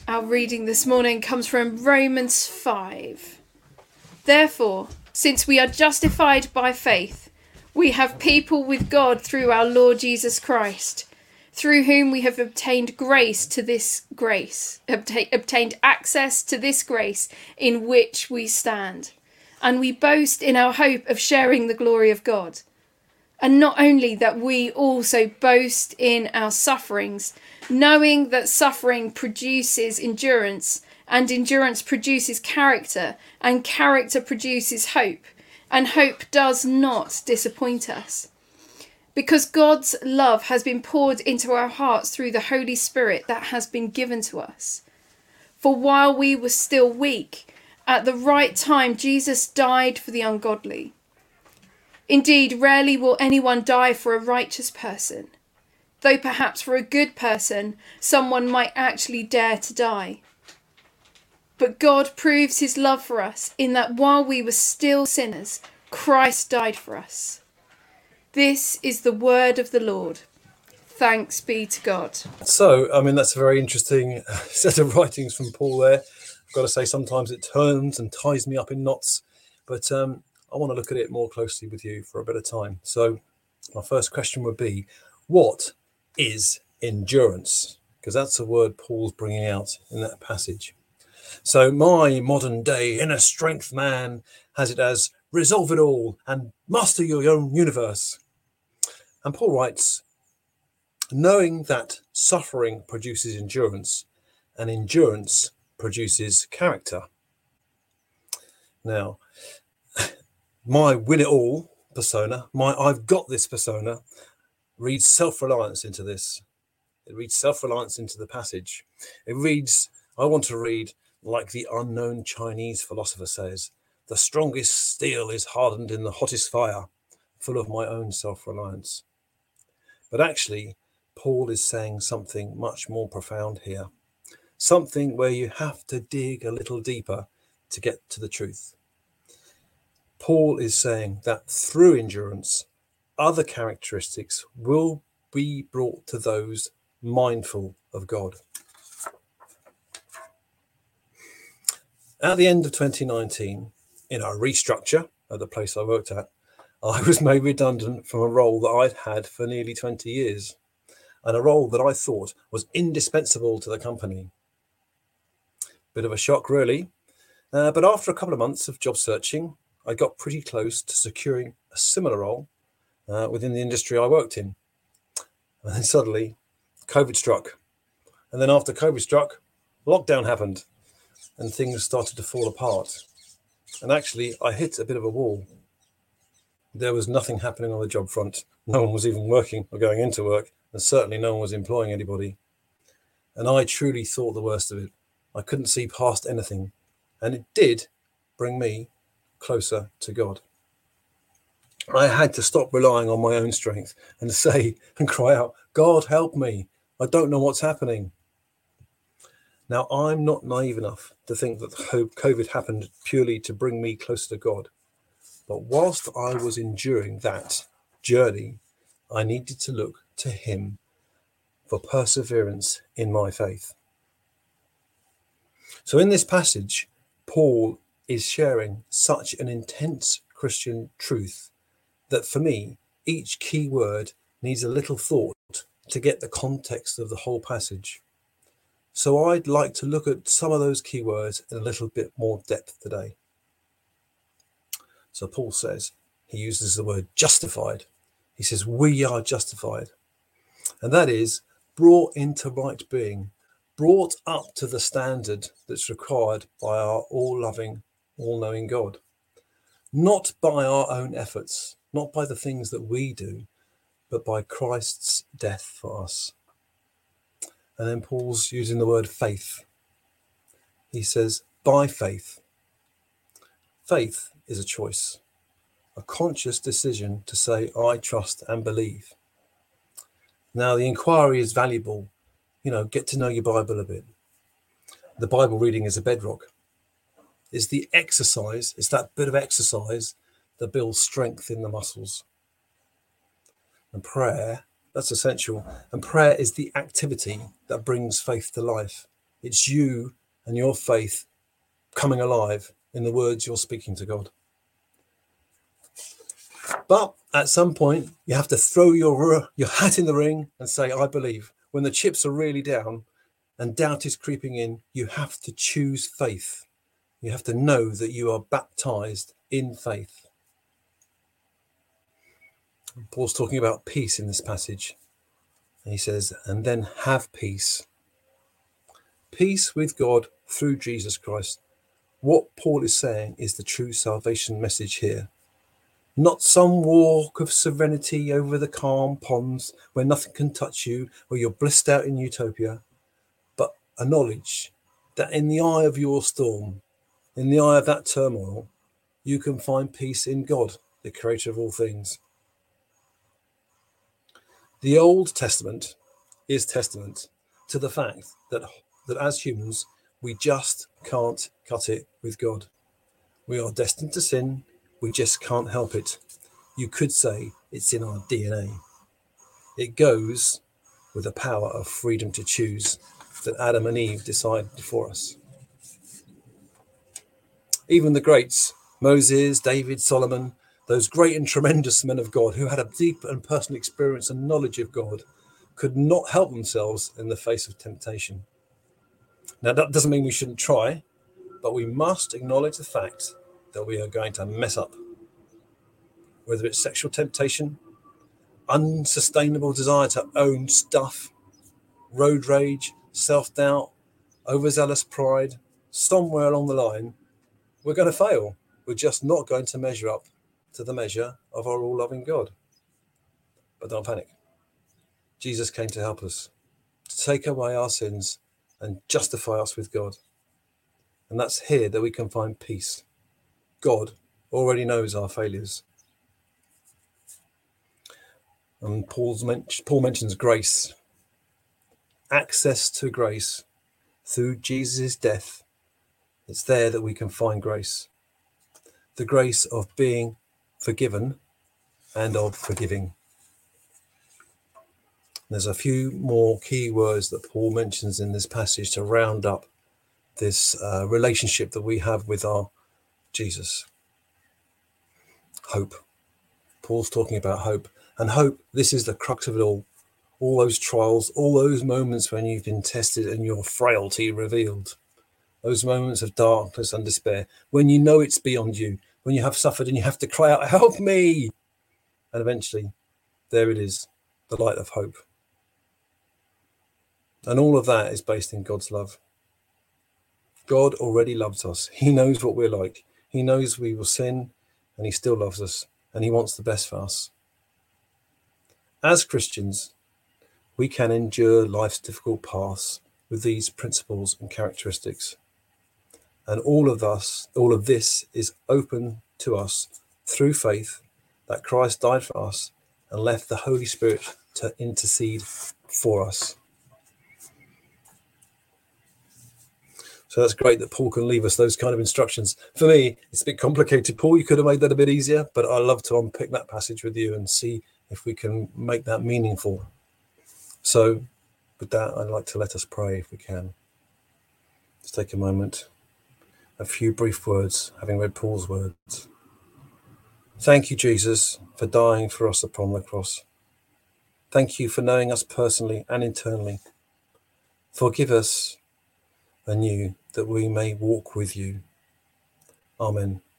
Our reading this morning comes from Romans 5. Therefore, since we are justified by faith, we have people with God through our Lord Jesus Christ, through whom we have obtained obtained access to this grace in which we stand, and we boast in our hope of sharing the glory of God. And not only that, we also boast in our sufferings, knowing that suffering produces endurance, and endurance produces character, and character produces hope, and hope does not disappoint us. Because God's love has been poured into our hearts through the Holy Spirit that has been given to us. For while we were still weak, at the right time Jesus died for the ungodly. Indeed, rarely will anyone die for a righteous person, though perhaps for a good person someone might actually dare to die. But God proves his love for us in that while we were still sinners, Christ died for us. This is the word of the Lord. Thanks be to God. So, that's a very interesting set of writings from Paul there. I've got to say, sometimes it turns and ties me up in knots, but I want to look at it more closely with you for a bit of time. So my first question would be, what is endurance? Because that's a word Paul's bringing out in that passage. So my modern day inner strength man has it as resolve it all and master your own universe. And Paul writes, knowing that suffering produces endurance and endurance produces character. Now, my win it all persona, my I've got this persona, reads self-reliance into this. It reads self-reliance into the passage. It reads, I want to read like the unknown Chinese philosopher says, the strongest steel is hardened in the hottest fire, full of my own self-reliance. But actually, Paul is saying something much more profound here. Something where you have to dig a little deeper to get to the truth. Paul is saying that through endurance, other characteristics will be brought to those mindful of God. At the end of 2019, in a restructure at the place I worked at, I was made redundant from a role that I'd had for nearly 20 years, and a role that I thought was indispensable to the company. Bit of a shock, really. But after a couple of months of job searching, I got pretty close to securing a similar role within the industry I worked in. And then suddenly, COVID struck. And then after COVID struck, lockdown happened and things started to fall apart. And actually, I hit a bit of a wall. There was nothing happening on the job front. No one was even working or going into work, and certainly no one was employing anybody. And I truly thought the worst of it. I couldn't see past anything. And it did bring me closer to God. I had to stop relying on my own strength and say and cry out, God, help me. I don't know what's happening. Now, I'm not naive enough to think that COVID happened purely to bring me closer to God. But whilst I was enduring that journey, I needed to look to him for perseverance in my faith. So in this passage, Paul is sharing such an intense Christian truth that for me, each key word needs a little thought to get the context of the whole passage. So I'd like to look at some of those key words in a little bit more depth today. So Paul says, he uses the word justified. He says, we are justified. And that is brought into right being, brought up to the standard that's required by our all-loving, all-knowing God. Not by our own efforts, not by the things that we do, but by Christ's death for us. And then Paul's using the word faith. He says, by faith. Faith is a choice, a conscious decision to say, I trust and believe. Now, the inquiry is valuable. Get to know your Bible a bit. The Bible reading is a bedrock. It's the exercise, it's that bit of exercise that builds strength in the muscles. And prayer, that's essential. And prayer is the activity that brings faith to life. It's you and your faith coming alive in the words you're speaking to God. But at some point, you have to throw your hat in the ring and say, I believe. When the chips are really down and doubt is creeping in, you have to choose faith. You have to know that you are baptized in faith. Paul's talking about peace in this passage. And he says, and then have peace. Peace with God through Jesus Christ. What Paul is saying is the true salvation message here. Not some walk of serenity over the calm ponds where nothing can touch you, where you're blissed out in utopia, but a knowledge that in the eye of your storm, in the eye of that turmoil, you can find peace in God, the creator of all things. The Old Testament is testament to the fact that as humans, we just can't cut it with God. We are destined to sin. We just can't help it. You could say it's in our DNA. It goes with the power of freedom to choose that Adam and Eve decided for us. Even the greats, Moses, David, Solomon, those great and tremendous men of God who had a deep and personal experience and knowledge of God, could not help themselves in the face of temptation. Now, that doesn't mean we shouldn't try, but we must acknowledge the fact that we are going to mess up. Whether it's sexual temptation, unsustainable desire to own stuff, road rage, self-doubt, overzealous pride, somewhere along the line, we're going to fail. We're just not going to measure up to the measure of our all-loving God. But don't panic. Jesus came to help us, to take away our sins and justify us with God. And that's here that we can find peace. God already knows our failures. And Paul mentions grace. Access to grace through Jesus' death. It's there that we can find grace. The grace of being forgiven and of forgiving. There's a few more key words that Paul mentions in this passage to round up this relationship that we have with our Jesus. Hope. Paul's talking about hope. And hope, this is the crux of it all. All those trials, all those moments when you've been tested and your frailty revealed. Those moments of darkness and despair. When you know it's beyond you. When you have suffered and you have to cry out, help me. And eventually, there it is, the light of hope. And all of that is based in God's love. God already loves us. He knows what we're like. He knows we will sin, and he still loves us, and he wants the best for us. As Christians, we can endure life's difficult paths with these principles and characteristics. And all of this is open to us through faith that Christ died for us and left the Holy Spirit to intercede for us. So that's great that Paul can leave us those kind of instructions. For me, it's a bit complicated. Paul, you could have made that a bit easier, but I love to unpick that passage with you and see if we can make that meaningful. So with that, I'd like to let us pray if we can. Let's take a moment, a few brief words, having read Paul's words. Thank you, Jesus, for dying for us upon the cross. Thank you for knowing us personally and internally. Forgive us anew that we may walk with you. Amen.